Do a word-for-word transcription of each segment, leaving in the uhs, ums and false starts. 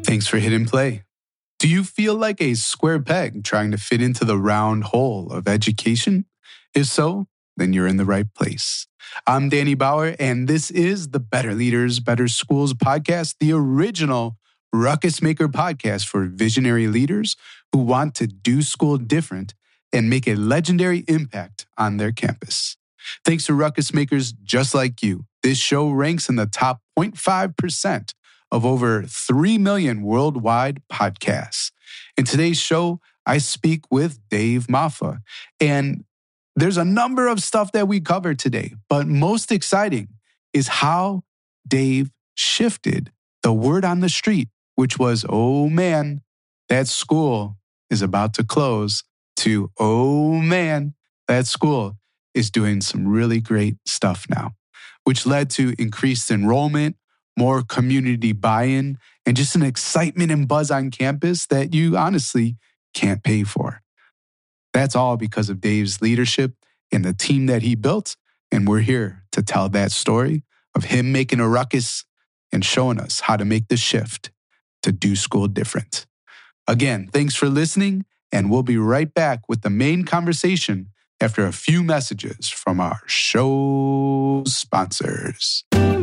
Thanks for hitting play. Do you feel like a square peg trying to fit into the round hole of education? If so, then you're in the right place. I'm Danny Bauer, and this is the Better Leaders, Better Schools podcast, the original Ruckus Maker podcast for visionary leaders who want to do school different and make a legendary impact on their campus. Thanks to Ruckus Makers just like you, this show ranks in the top zero point five percent of over three million worldwide podcasts. In today's show, I speak with Dave Maffa, and there's a number of stuff that we cover today, but most exciting is how Dave shifted the word on the street, which was, oh man, that school is about to close, to, oh man, that school is doing some really great stuff now, which led to increased enrollment, more community buy-in, and just an excitement and buzz on campus that you honestly can't pay for. That's all because of Dave's leadership and the team that he built, and we're here to tell that story of him making a ruckus and showing us how to make the shift to do school different. Again, thanks for listening, and we'll be right back with the main conversation after a few messages from our show sponsors.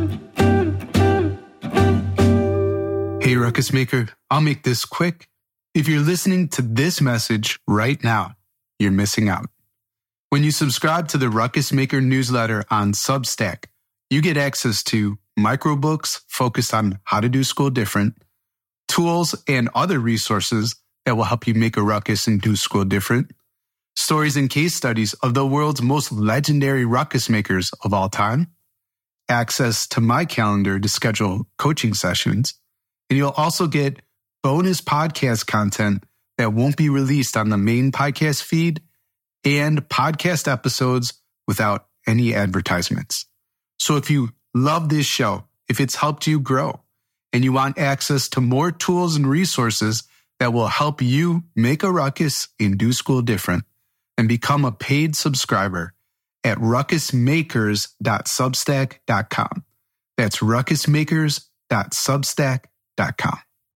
Hey, Ruckus Maker, I'll make this quick. If you're listening to this message right now, you're missing out. When you subscribe to the Ruckus Maker newsletter on Substack, you get access to microbooks focused on how to do school different, tools and other resources that will help you make a ruckus and do school different, stories and case studies of the world's most legendary ruckus makers of all time, access to my calendar to schedule coaching sessions, and you'll also get bonus podcast content that won't be released on the main podcast feed and podcast episodes without any advertisements. So if you love this show, if it's helped you grow, and you want access to more tools and resources that will help you make a ruckus and do school different, and become a paid subscriber at ruckus makers dot substack dot com. That's ruckus makers dot substack dot com.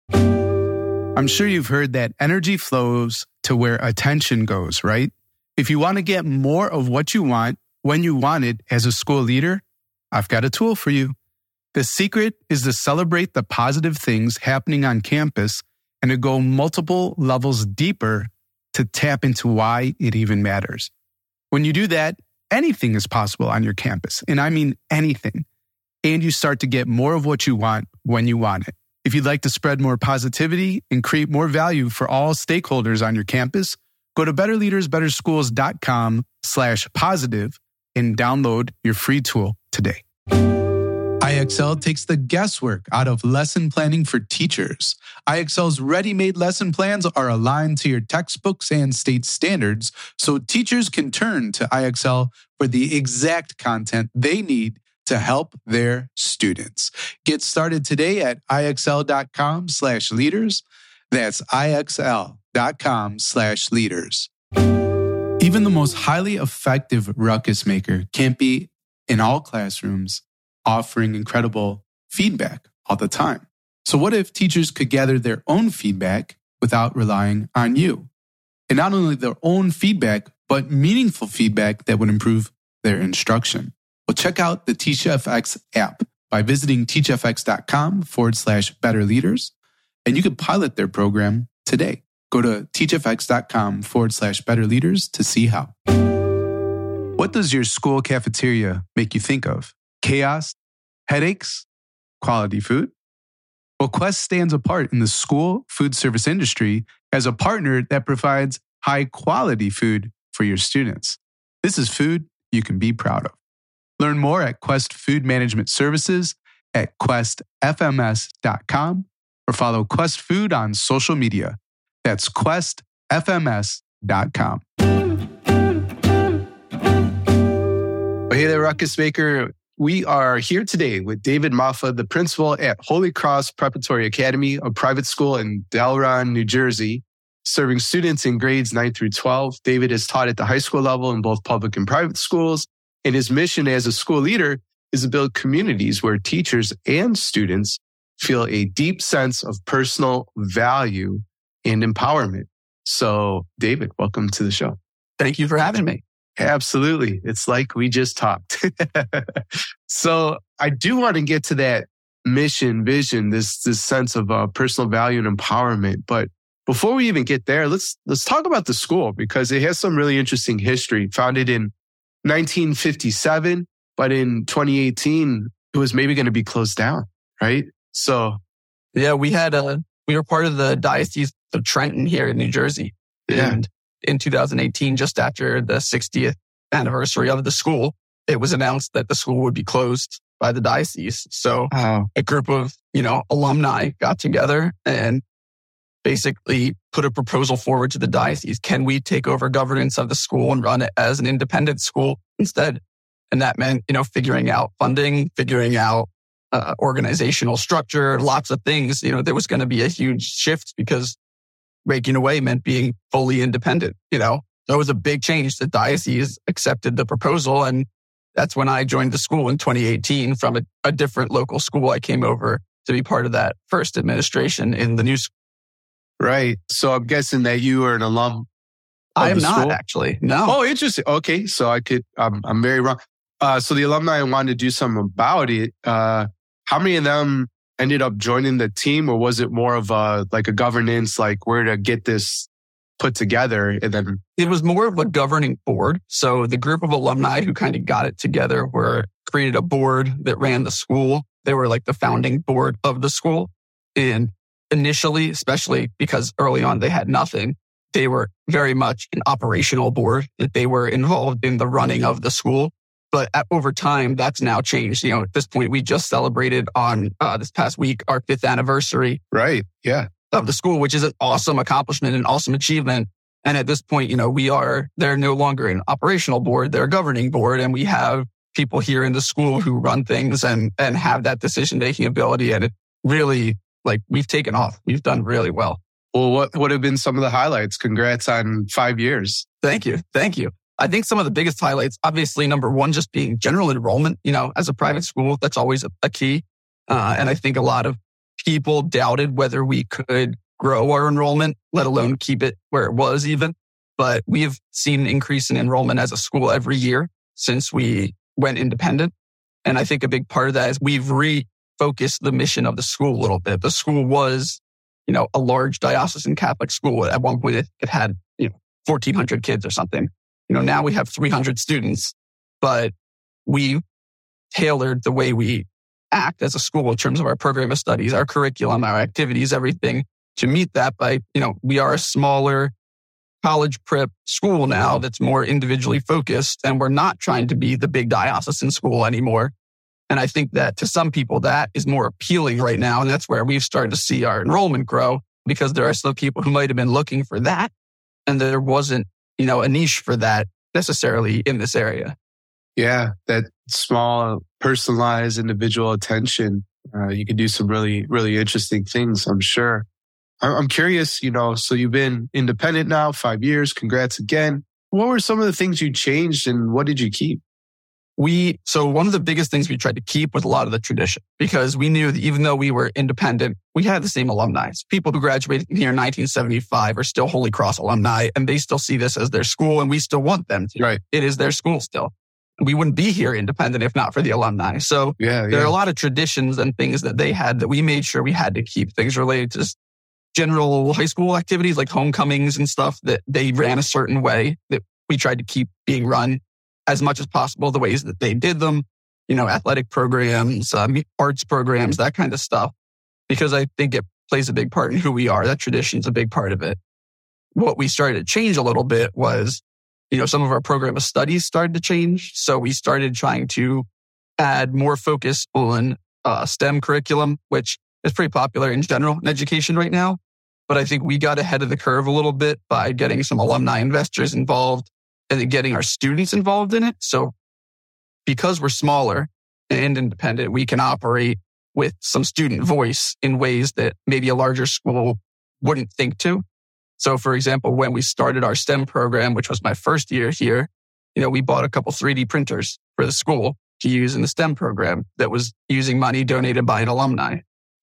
I'm sure you've heard that energy flows to where attention goes, right? If you want to get more of what you want when you want it as a school leader, I've got a tool for you. The secret is to celebrate the positive things happening on campus and to go multiple levels deeper to tap into why it even matters. When you do that, anything is possible on your campus, and I mean anything. And you start to get more of what you want when you want it. If you'd like to spread more positivity and create more value for all stakeholders on your campus, go to betterleadersbetterschools.com slash positive and download your free tool today. I X L takes the guesswork out of lesson planning for teachers. I X L's ready-made lesson plans are aligned to your textbooks and state standards, so teachers can turn to I X L for the exact content they need to help their students. Get started today at IXL.com slash leaders. That's IXL.com slash leaders. Even the most highly effective ruckus maker can't be in all classrooms offering incredible feedback all the time. So what if teachers could gather their own feedback without relying on you? And not only their own feedback, but meaningful feedback that would improve their instruction. Well, check out the TeachFX app by visiting teachfx.com forward slash better leaders, and you can pilot their program today. Go to teachfx.com forward slash better leaders to see how. What does your school cafeteria make you think of? Chaos? Headaches? Quality food? Well, Quest stands apart in the school food service industry as a partner that provides high quality food for your students. This is food you can be proud of. Learn more at Quest Food Management Services at quest f m s dot com or follow Quest Food on social media. That's quest f m s dot com. Hey there, Ruckus Maker. We are here today with David Maffa, the principal at Holy Cross Preparatory Academy, a private school in Delron, New Jersey, serving students in grades nine through twelve. David has taught at the high school level in both public and private schools, and his mission as a school leader is to build communities where teachers and students feel a deep sense of personal value and empowerment. So, David, welcome to the show. Thank you for having me. Absolutely. It's like we just talked. So I do want to get to that mission, vision, this this sense of uh, personal value and empowerment. But before we even get there, let's let's talk about the school, because it has some really interesting history. Founded in nineteen fifty-seven, but in twenty eighteen, it was maybe going to be closed down, right? So, yeah, we had a we were part of the Diocese of Trenton here in New Jersey, yeah. and in two thousand eighteen, just after the sixtieth anniversary of the school, it was announced that the school would be closed by the diocese. So wow. a group of, you know, alumni got together and basically put a proposal forward to the diocese. Can we take over governance of the school and run it as an independent school instead? And that meant, you know, figuring out funding, figuring out uh, organizational structure, lots of things. You know, there was going to be a huge shift because breaking away meant being fully independent. You know, that was a big change. The diocese accepted the proposal, and that's when I joined the school in twenty eighteen from a, a different local school. I came over to be part of that first administration in the new school. Right. So I'm guessing that you are an alum. I am not school? actually. No. Oh, interesting. Okay. So I could, um, I'm very wrong. Uh, so the alumni wanted to do something about it. Uh, how many of them ended up joining the team, or was it more of a, like a governance, like where to get this put together? And then it was more of a governing board. So the group of alumni who kind of got it together were created a board that ran the school. They were like the founding board of the school. And initially, especially because early on they had nothing, they were very much an operational board, that they were involved in the running of the school. But at, over time, that's now changed. You know, at this point, we just celebrated on uh, this past week our fifth anniversary. Right. Yeah. Of the school, which is an awesome accomplishment and awesome achievement. And at this point, you know, we are, they're no longer an operational board, they're a governing board. And we have people here in the school who run things and, and have that decision-making ability. And it really, like, we've taken off. We've done really well. Well, what would have been some of the highlights? Congrats on five years. Thank you. Thank you. I think some of the biggest highlights, obviously, number one, just being general enrollment. You know, as a private school, that's always a, a key. Uh, and I think a lot of people doubted whether we could grow our enrollment, let alone keep it where it was even. But we have seen an increase in enrollment as a school every year since we went independent. And I think a big part of that is we've refocused the mission of the school a little bit. The school was, you know, a large diocesan Catholic school. At one point, it, it had, you know, fourteen hundred kids or something. You know, now we have three hundred students, but we tailored the way we act as a school in terms of our program of studies, our curriculum, our activities, everything to meet that by, you know, we are a smaller college prep school now that's more individually focused, and we're not trying to be the big diocesan school anymore. And I think that to some people that is more appealing right now. And that's where we've started to see our enrollment grow, because there are still people who might have been looking for that. And there wasn't, you know, a niche for that necessarily in this area. Yeah, that small, personalized, individual attention. Uh, you can do some really, really interesting things, I'm sure. I'm curious, you know, so you've been independent now, five years. Congrats again. What were some of the things you changed and what did you keep? We, so one of the biggest things we tried to keep was a lot of the tradition, because we knew that even though we were independent, we had the same alumni. People who graduated here in nineteen seventy-five are still Holy Cross alumni, and they still see this as their school, and we still want them to. Right. It is their school still. We wouldn't be here independent if not for the alumni. So yeah, there yeah. are a lot of traditions and things that they had that we made sure we had to keep, things related to just general high school activities like homecomings and stuff that they ran a certain way that we tried to keep being run as much as possible the ways that they did them, you know, athletic programs, um, arts programs, that kind of stuff, because I think it plays a big part in who we are. That tradition is a big part of it. What we started to change a little bit was, you know, some of our program of studies started to change. So we started trying to add more focus on uh, STEM curriculum, which is pretty popular in general in education right now. But I think we got ahead of the curve a little bit by getting some alumni investors involved and then getting our students involved in it. So because we're smaller and independent, we can operate with some student voice in ways that maybe a larger school wouldn't think to. So for example, when we started our STEM program, which was my first year here, you know, we bought a couple three D printers for the school to use in the STEM program that was using money donated by an alumni.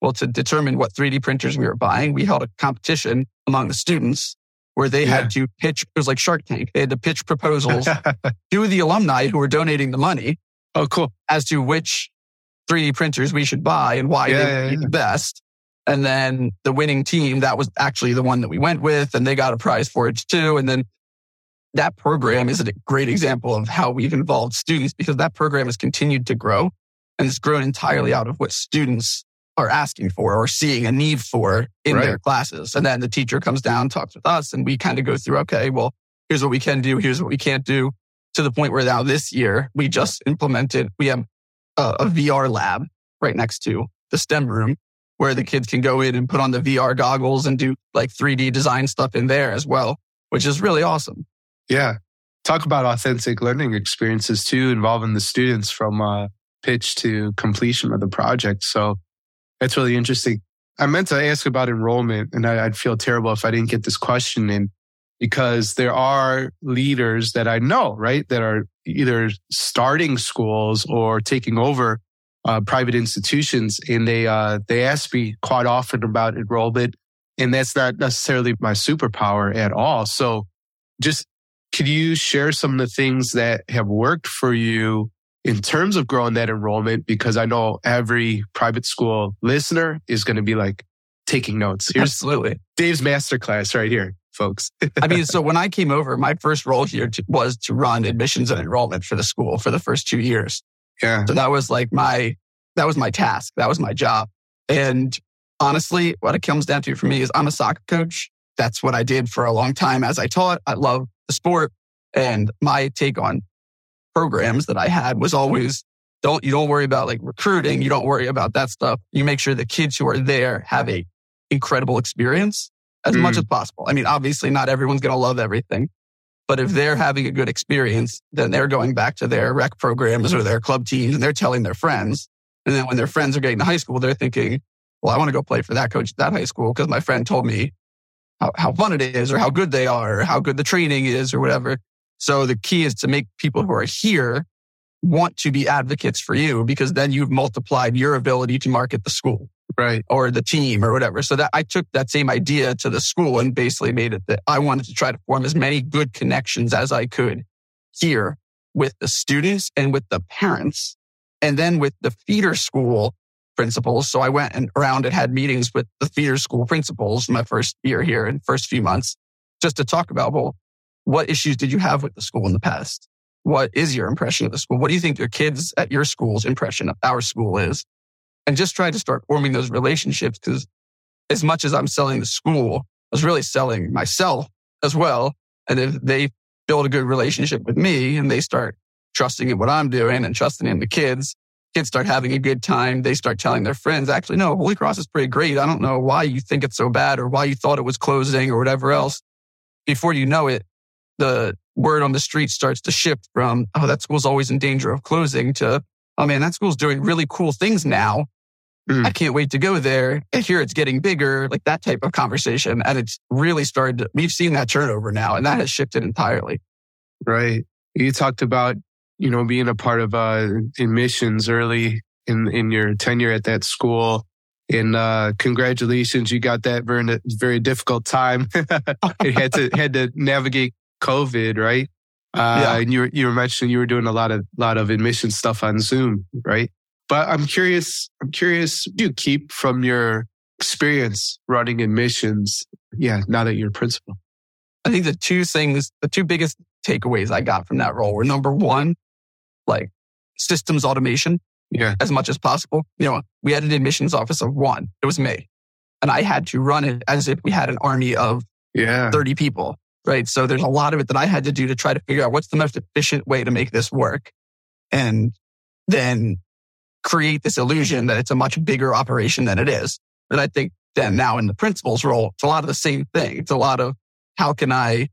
Well, to determine what three D printers we were buying, we held a competition among the students where they yeah. had to pitch. It was like Shark Tank. They had to pitch proposals to the alumni who were donating the money. Oh, cool. As to which three D printers we should buy and why yeah, they would yeah, be yeah. the best. And then the winning team, that was actually the one that we went with, and they got a prize for it too. And then that program is a great example of how we've involved students, because that program has continued to grow, and it's grown entirely out of what students are asking for or seeing a need for in right. their classes. And then the teacher comes down, talks with us, and we kind of go through, okay, well, here's what we can do. Here's what we can't do, to the point where now this year we just implemented, we have a, a V R lab right next to the STEM room where the kids can go in and put on the V R goggles and do like three D design stuff in there as well, which is really awesome. Yeah. Talk about authentic learning experiences too, involving the students from uh, pitch to completion of the project. So that's really interesting. I meant to ask about enrollment, and I, I'd feel terrible if I didn't get this question in, because there are leaders that I know, right, that are either starting schools or taking over uh, private institutions, and they uh, they ask me quite often about enrollment, and that's not necessarily my superpower at all. So just could you share some of the things that have worked for you in terms of growing that enrollment? Because I know every private school listener is going to be like taking notes. Here's Absolutely. Dave's masterclass right here, folks. I mean, so when I came over, my first role here to, was to run admissions and enrollment for the school for the first two years. Yeah. So that was like my, that was my task. That was my job. And honestly, what it comes down to for me is I'm a soccer coach. That's what I did for a long time as I taught. I love the sport. And my take on programs that I had was always, don't, you don't worry about like recruiting. You don't worry about that stuff. You make sure the kids who are there have a incredible experience as mm. much as possible. I mean, obviously not everyone's going to love everything, but if they're having a good experience, then they're going back to their rec programs or their club teams and they're telling their friends. And then when their friends are getting to high school, they're thinking, well, I want to go play for that coach at that high school because my friend told me how, how fun it is or how good they are or how good the training is or whatever. So the key is to make people who are here want to be advocates for you, because then you've multiplied your ability to market the school, right, or the team or whatever. So that I took that same idea to the school and basically made it that I wanted to try to form as many good connections as I could here with the students and with the parents, and then with the feeder school principals. So I went and around and had meetings with the feeder school principals my first year here and first few months, just to talk about, well, what issues did you have with the school in the past? What is your impression of the school? What do you think your kids at your school's impression of our school is? And just try to start forming those relationships, because as much as I'm selling the school, I was really selling myself as well. And if they build a good relationship with me and they start trusting in what I'm doing and trusting in the kids, kids start having a good time. They start telling their friends, actually, no, Holy Cross is pretty great. I don't know why you think it's so bad or why you thought it was closing or whatever else. Before you know it, the word on the street starts to shift from, oh, that school's always in danger of closing, to, oh man, that school's doing really cool things now. Mm. I can't wait to go there. I hear it's getting bigger, like that type of conversation. And it's really started to, we've seen that turnover now, and that has shifted entirely. Right. You talked about, you know, being a part of uh, admissions early in, in your tenure at that school. And uh, congratulations, you got that very, very difficult time. It had to had to navigate COVID, right? Uh, yeah. And you were, you were mentioning you were doing a lot of lot of admission stuff on Zoom, right? But I'm curious, I'm curious, what do you keep from your experience running admissions? Yeah, now that you're a principal. I think the two things, the two biggest takeaways I got from that role were, number one, like systems automation. Yeah. As much as possible. You know, we had an admissions office of one. It was me. And I had to run it as if we had an army of yeah. thirty people, right? So there's a lot of it that I had to do to try to figure out what's the most efficient way to make this work. And then create this illusion that it's a much bigger operation than it is. And I think then now in the principal's role, it's a lot of the same thing. It's a lot of how can I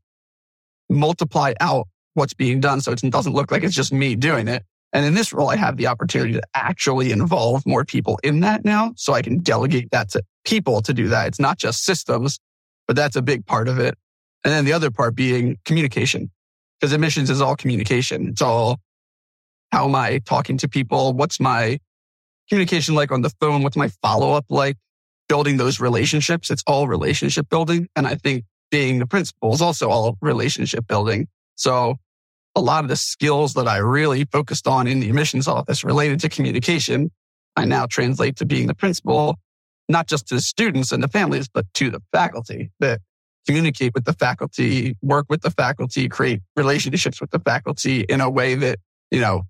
multiply out what's being done so it doesn't look like it's just me doing it. And in this role, I have the opportunity to actually involve more people in that now, so I can delegate that to people to do that. It's not just systems, but that's a big part of it. And then the other part being communication, because admissions is all communication. It's all, how am I talking to people? What's my communication like on the phone? What's my follow-up like? Building those relationships. It's all relationship building. And I think being the principal is also all relationship building. So a lot of the skills that I really focused on in the admissions office related to communication, I now translate to being the principal, not just to the students and the families, but to the faculty, that communicate with the faculty, work with the faculty, create relationships with the faculty in a way that, you know,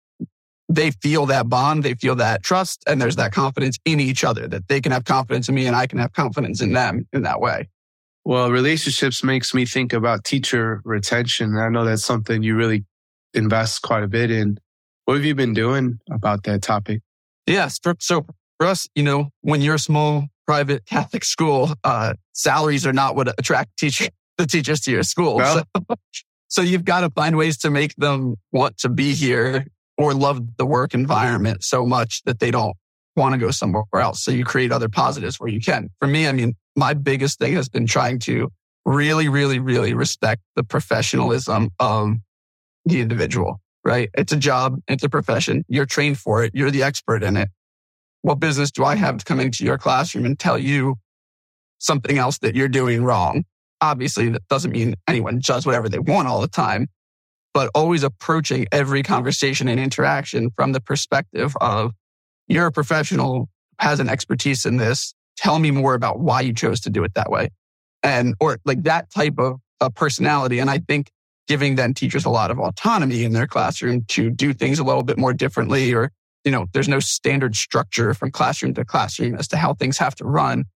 they feel that bond, they feel that trust, and there's that confidence in each other, that they can have confidence in me and I can have confidence in them in that way. Well, relationships makes me think about teacher retention. I know that's something you really invest quite a bit in. What have you been doing about that topic? Yes. For, so for us, you know, when you're a small private Catholic school, uh, salaries are not what attract teacher, the teachers to your school. Well, so, so you've got to find ways to make them want to be here or love the work environment so much that they don't want to go somewhere else. So you create other positives where you can. For me, I mean, my biggest thing has been trying to really, really, really respect the professionalism of the individual, right? It's a job. It's a profession. You're trained for it. You're the expert in it. What business do I have to come into your classroom and tell you something else that you're doing wrong? Obviously, that doesn't mean anyone does whatever they want all the time, but always approaching every conversation and interaction from the perspective of, you're a professional, has an expertise in this. Tell me more about why you chose to do it that way. And, or like that type of, of personality. And I think giving then teachers a lot of autonomy in their classroom to do things a little bit more differently, or, you know, there's no standard structure from classroom to classroom as to how things have to run.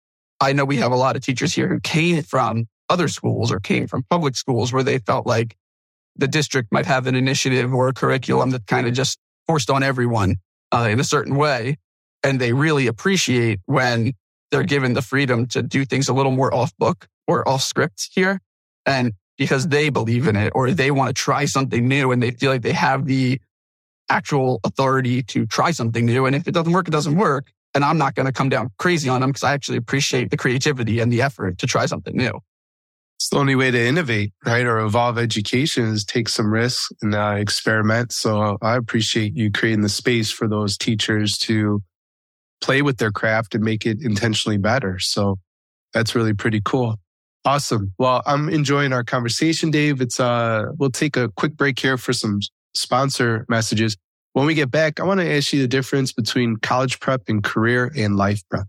I know we have a lot of teachers here who came from other schools or came from public schools where they felt like the district might have an initiative or a curriculum that kind of just forced on everyone uh, in a certain way. And they really appreciate when they're given the freedom to do things a little more off book or off script here. And because they believe in it or they want to try something new and they feel like they have the actual authority to try something new. And if it doesn't work, it doesn't work. And I'm not going to come down crazy on them because I actually appreciate the creativity and the effort to try something new. It's the only way to innovate, right? Or evolve education is take some risks and uh, experiment. So I appreciate you creating the space for those teachers to play with their craft and make it intentionally better. So that's really pretty cool. Awesome. Well, I'm enjoying our conversation, Dave. It's uh, we'll take a quick break here for some sponsor messages. When we get back, I want to ask you the difference between college prep and career and life prep.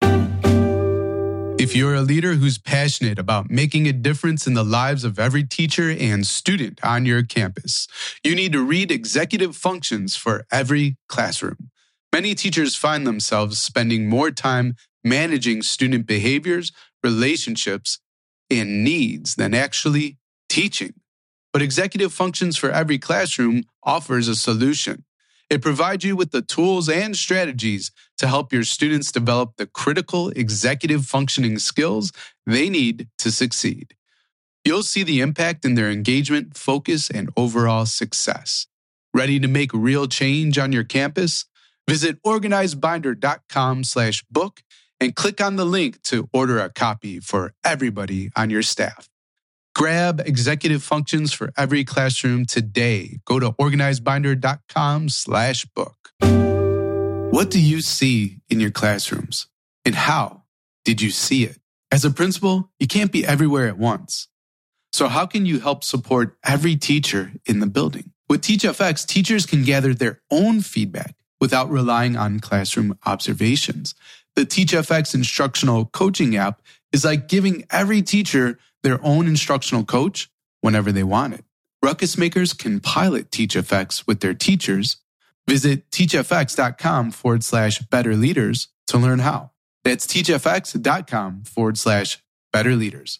If you're a leader who's passionate about making a difference in the lives of every teacher and student on your campus, you need to read Executive Functions for Every Classroom. Many teachers find themselves spending more time managing student behaviors, relationships, and needs than actually teaching. But Executive Functions for Every Classroom offers a solution. It provides you with the tools and strategies to help your students develop the critical executive functioning skills they need to succeed. You'll see the impact in their engagement, focus, and overall success. Ready to make real change on your campus? Visit organizedbinder.com slash book and click on the link to order a copy for everybody on your staff. Grab Executive Functions for Every Classroom today. Go to organizedbinder.com slash book. What do you see in your classrooms? And how did you see it? As a principal, you can't be everywhere at once. So how can you help support every teacher in the building? With TeachFX, teachers can gather their own feedback without relying on classroom observations. The TeachFX instructional coaching app is like giving every teacher their own instructional coach whenever they want it. Ruckus makers can pilot TeachFX with their teachers. Visit teachfx.com forward slash better leaders to learn how. That's teachfx.com forward slash better leaders.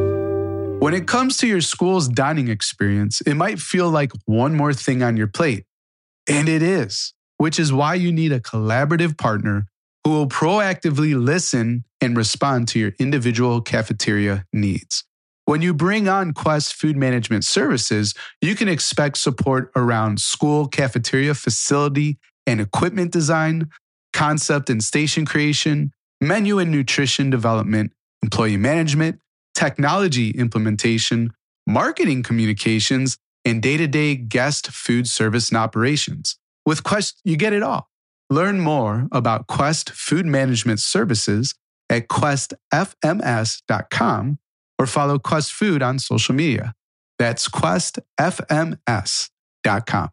When it comes to your school's dining experience, it might feel like one more thing on your plate. And it is, which is why you need a collaborative partner who will proactively listen and respond to your individual cafeteria needs. When you bring on Quest Food Management Services, you can expect support around school cafeteria facility and equipment design, concept and station creation, menu and nutrition development, employee management, technology implementation, marketing communications, and day-to-day guest food service and operations. With Quest, you get it all. Learn more about Quest Food Management Services at quest f m s dot com or follow Quest Food on social media. That's quest f m s dot com.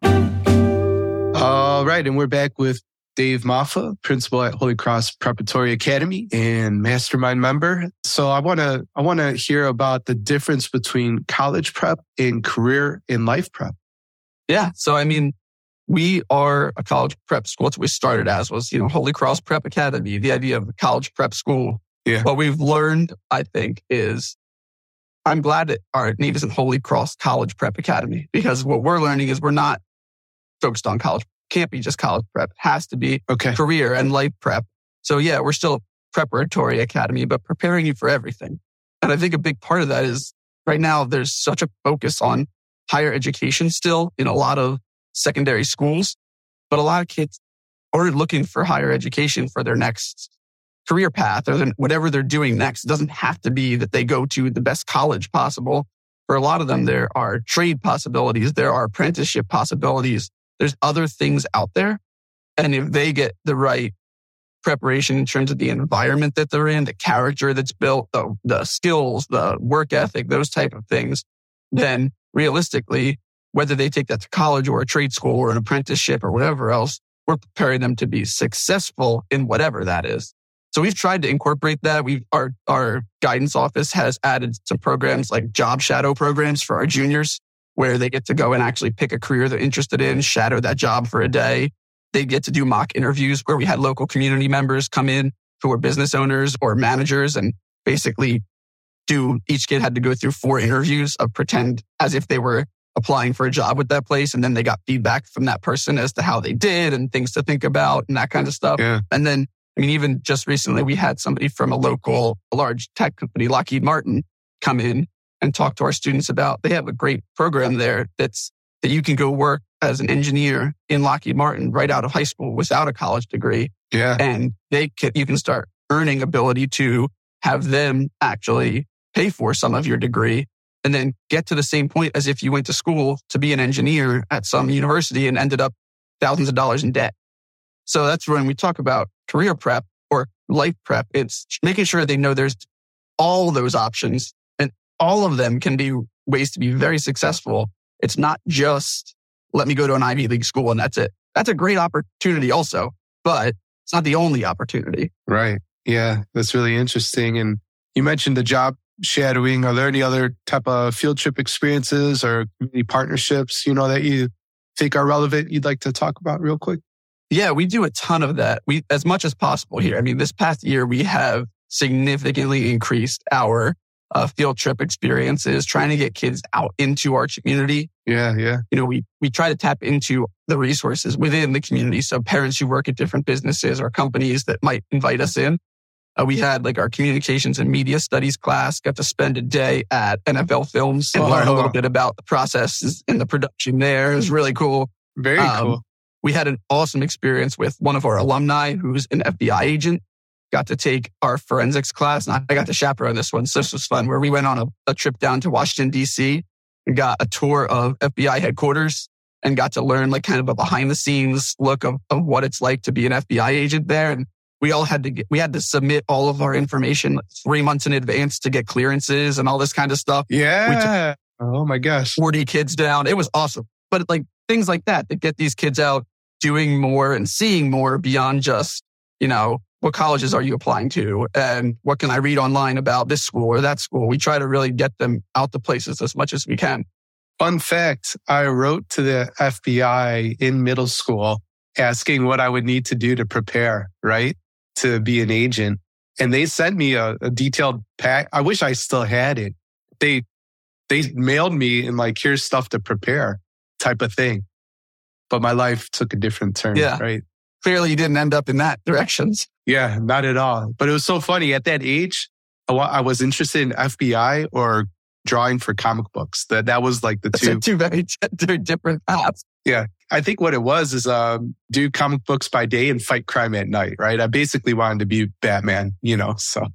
All right, and we're back with Dave Maffa, principal at Holy Cross Preparatory Academy and mastermind member. So I want to I want to hear about the difference between college prep and career and life prep. Yeah, so I mean, we are a college prep school. That's what we started as, was, you know, Holy Cross Prep Academy, the idea of a college prep school. Yeah. What we've learned, I think, is I'm glad that our name isn't Holy Cross College Prep Academy, because what we're learning is we're not focused on college. Can't be just college prep. It has to be okay. career and life prep. So yeah, we're still a preparatory academy, but preparing you for everything. And I think a big part of that is right now there's such a focus on higher education still in a lot of secondary schools, but a lot of kids are looking for higher education for their next career path or whatever they're doing next. It doesn't have to be that they go to the best college possible. For a lot of them, there are trade possibilities. There are apprenticeship possibilities. There's other things out there. And if they get the right preparation in terms of the environment that they're in, the character that's built, the, the skills, the work ethic, those type of things, then realistically, whether they take that to college or a trade school or an apprenticeship or whatever else, we're preparing them to be successful in whatever that is. So we've tried to incorporate that. We've, our, our guidance office has added some programs like job shadow programs for our juniors, where they get to go and actually pick a career they're interested in, shadow that job for a day. They get to do mock interviews where we had local community members come in who were business owners or managers, and basically do, each kid had to go through four interviews of pretend as if they were applying for a job with that place. And then they got feedback from that person as to how they did and things to think about and that kind of stuff. Yeah. And then, I mean, even just recently, we had somebody from a local, a large tech company, Lockheed Martin, come in and talk to our students about, they have a great program there that's, that you can go work as an engineer in Lockheed Martin right out of high school without a college degree. Yeah. And they can, you can start earning ability to have them actually pay for some of your degree and then get to the same point as if you went to school to be an engineer at some university and ended up thousands of dollars in debt. So that's when we talk about career prep or life prep. It's making sure they know there's all those options and all of them can be ways to be very successful. It's not just let me go to an Ivy League school and that's it. That's a great opportunity also, but it's not the only opportunity. Right. Yeah, that's really interesting. And you mentioned the job shadowing. Are there any other type of field trip experiences or community partnerships, you know, that you think are relevant you'd like to talk about real quick? Yeah, we do a ton of that. We, as much as possible here. I mean, this past year, we have significantly increased our uh, field trip experiences, trying to get kids out into our community. Yeah, yeah. You know, we, we try to tap into the resources within the community. So parents who work at different businesses or companies that might invite us in. Uh, we had like our communications and media studies class, got to spend a day at N F L Films and oh, learn a oh. little bit about the processes and the production there. It was really cool. Very um, cool. We had an awesome experience with one of our alumni who's an F B I agent. Got to take our forensics class, and I got to chaperone this one. So this was fun, where we went on a, a trip down to Washington, D C and got a tour of F B I headquarters and got to learn like kind of a behind the scenes look of, of what it's like to be an F B I agent there. And we all had to get, we had to submit all of our information three months in advance to get clearances and all this kind of stuff. Yeah. We took oh my gosh. forty kids down. It was awesome. But like things like that, that get these kids out doing more and seeing more beyond just, you know, what colleges are you applying to and what can I read online about this school or that school? We try to really get them out to places as much as we can. Fun fact, I wrote to the F B I in middle school asking what I would need to do to prepare, right? To be an agent. And they sent me a, a detailed pack. I wish I still had it. They, they mailed me and like, here's stuff to prepare type of thing. But my life took a different turn, yeah. right? Clearly you didn't end up in that directions. Yeah, not at all. But it was so funny. At that age, I was interested in F B I or drawing for comic books. That that was like the That's two. two very, two different paths. Yeah. I think what it was is um, do comic books by day and fight crime at night, right? I basically wanted to be Batman, you know, so.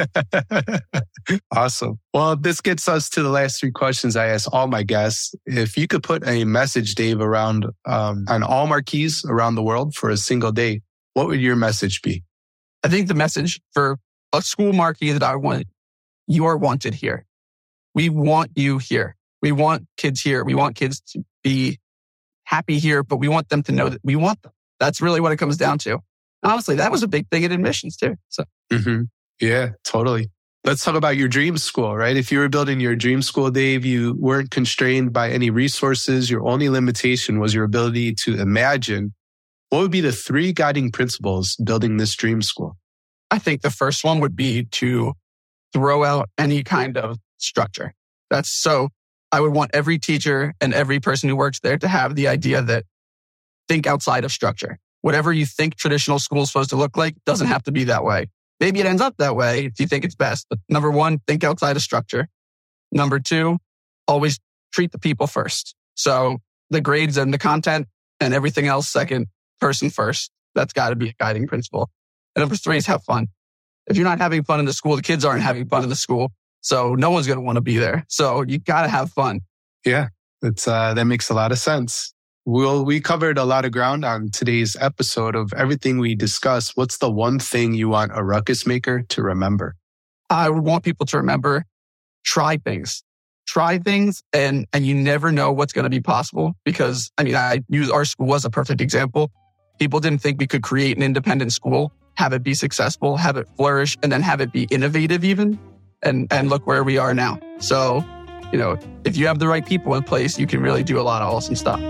Awesome. Well, this gets us to the last three questions I ask all my guests. If you could put a message, Dave, around um, on all marquees around the world for a single day, what would your message be? I think the message for a school marquee that I want, you are wanted here. We want you here. We want kids here. We want kids to be happy here, but we want them to know that we want them. That's really what it comes down to. Honestly, that was a big thing in admissions too. So, mm-hmm. Yeah, totally. Let's talk about your dream school, right? If you were building your dream school, Dave, you weren't constrained by any resources. Your only limitation was your ability to imagine. What would be the three guiding principles building this dream school? I think the first one would be to throw out any kind of structure. That's so I would want every teacher and every person who works there to have the idea that think outside of structure. Whatever you think traditional school is supposed to look like doesn't have to be that way. Maybe it ends up that way if you think it's best. But number one, think outside of structure. Number two, always treat the people first. So the grades and the content and everything else second, person first. That's got to be a guiding principle. And number three is have fun. If you're not having fun in the school, the kids aren't having fun in the school. So no one's going to want to be there. So you got to have fun. Yeah, that's, uh, that makes a lot of sense. Well, we covered a lot of ground on today's episode. Of everything we discussed, what's the one thing you want a ruckus maker to remember? I would want people to remember, try things. Try things and, and you never know what's going to be possible. Because, I mean, I use our school as a perfect example. People didn't think we could create an independent school, have it be successful, have it flourish, and then have it be innovative even. And, and look where we are now. So, you know, if you have the right people in place, you can really do a lot of awesome stuff.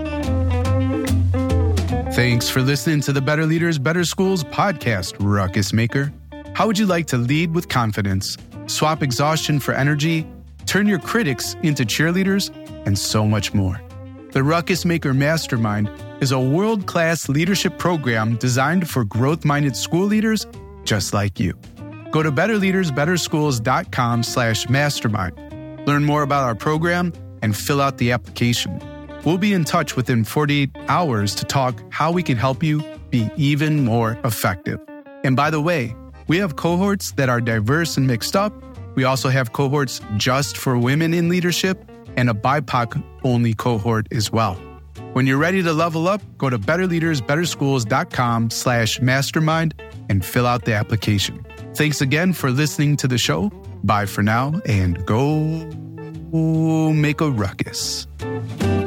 Thanks for listening to the Better Leaders, Better Schools podcast, Ruckus Maker. How would you like to lead with confidence, swap exhaustion for energy, turn your critics into cheerleaders, and so much more? The Ruckus Maker Mastermind is a world-class leadership program designed for growth-minded school leaders just like you. Go to betterleadersbetterschools.com slash mastermind. Learn more about our program and fill out the application. We'll be in touch within forty-eight hours to talk how we can help you be even more effective. And by the way, we have cohorts that are diverse and mixed up. We also have cohorts just for women in leadership and a B I P O C-only cohort as well. When you're ready to level up, go to betterleadersbetterschools.com slash mastermind and fill out the application. Thanks again for listening to the show. Bye for now and go make a ruckus.